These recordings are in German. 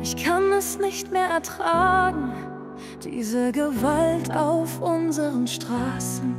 Ich kann es nicht mehr ertragen, diese Gewalt auf unseren Straßen.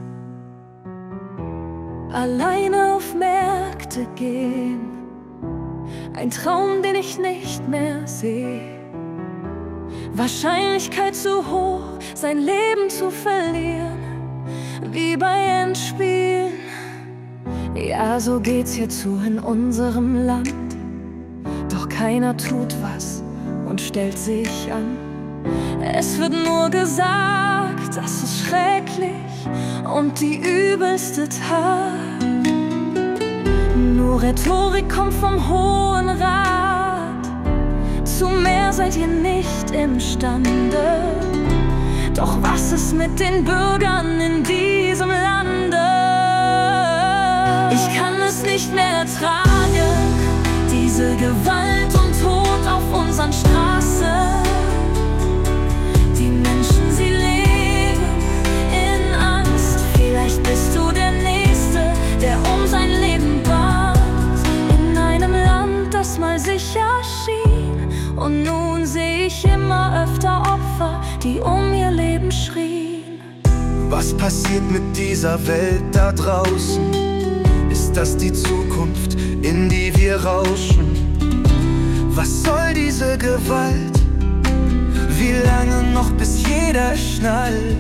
Alleine auf Märkte gehen, ein Traum, den ich nicht mehr sehe. Wahrscheinlichkeit zu hoch, sein Leben zu verlieren, wie bei Endspielen. Ja, so geht's hier zu in unserem Land. Doch keiner tut was und stellt sich an. Es wird nur gesagt, das ist schrecklich und die übelste Tat. Nur Rhetorik kommt vom Hohen Rat. Zu mehr seid ihr nicht imstande. Doch was ist mit den Bürgern in diesem Lande? Ich kann es nicht mehr ertragen, diese Gewalt und Tod auf unseren Straßen. Die Menschen, sie leben in Angst. Vielleicht bist du der Nächste, der um sein Leben bat. In einem Land, das mal sicher schien. Und nun sehe ich immer öfter Opfer, die um ihr Leben schrien. Was passiert mit dieser Welt da draußen? Ist das die Zukunft, in die wir rauschen? Was soll diese Gewalt? Wie lange noch, bis jeder schnallt?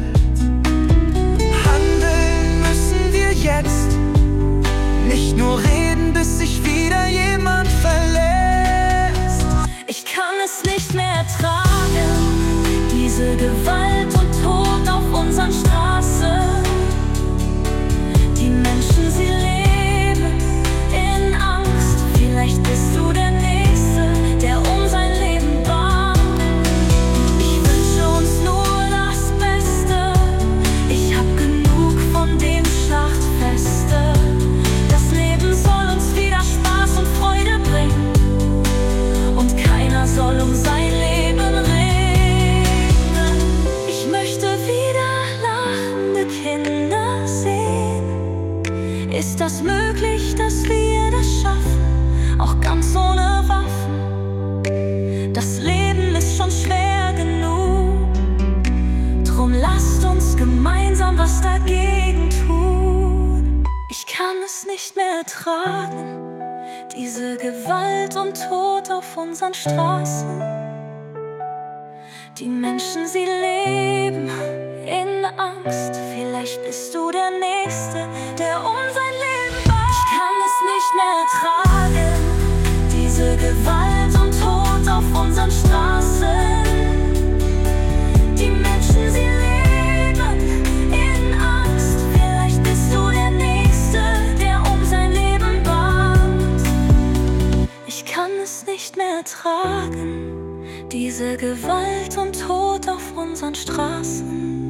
Handeln müssen wir jetzt, nicht nur reden, bis sich wieder jemand verlässt. Ich kann es nicht mehr ertragen, diese Gewalt und Tod auf unseren Straßen. Die Menschen, sie leben in Angst. Vielleicht bist du der Nächste, der um sein Leben bangt. Ich wünsche uns nur das Beste. Ich hab genug von dem Schlachtfeste. Das Leben soll uns wieder Spaß und Freude bringen. Und keiner soll um sein Leben ringen. Ich möchte wieder lachende Kinder sehen. Ist das möglich, dass wir das schaffen, auch ganz ohne Waffen? Das Leben ist schon schwer genug. Drum lasst uns gemeinsam was dagegen tun. Ich kann es nicht mehr ertragen, diese Gewalt und Tod auf unseren Straßen. Die Menschen, sie leben in Angst. Vielleicht bist du der Nächste, der um sein Leben bangt. Ich kann es nicht mehr ertragen, diese Gewalt und Tod auf unseren Straßen. Die Menschen, sie leben in Angst. Vielleicht bist du der Nächste, der um sein Leben bangt. Ich kann es nicht mehr ertragen, diese Gewalt und Tod auf unseren Straßen.